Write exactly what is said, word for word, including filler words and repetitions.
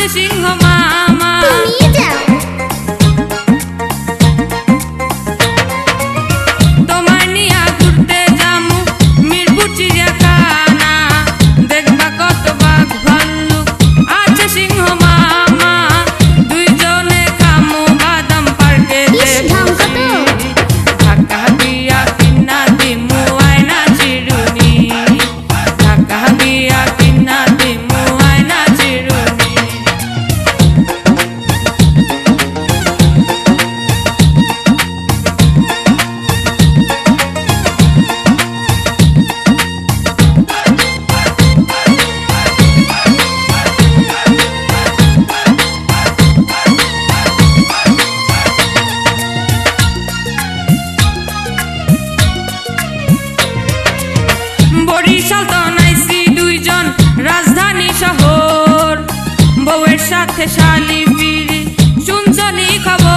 আছে সিংহ মামা। তোমায় নিয়া ঘুরতে যামু মিরপুর চিড়িয়াখানা, দেখবা কত বাঘ ভাল্লুক আছে সিংহ মামা। দুইজনে খামু বাদাম পার্কে ঢাকা দিয়া কিনা দিমু আয়না চিরুনি, ঢাকা দিয়া কিনা দিমু আয়না চিরুনি। বরিশাল তো নাইছি দুইজন রাজধানী শহর, বউয়ের সাথে শালি ফিরি শুনছনি খবর।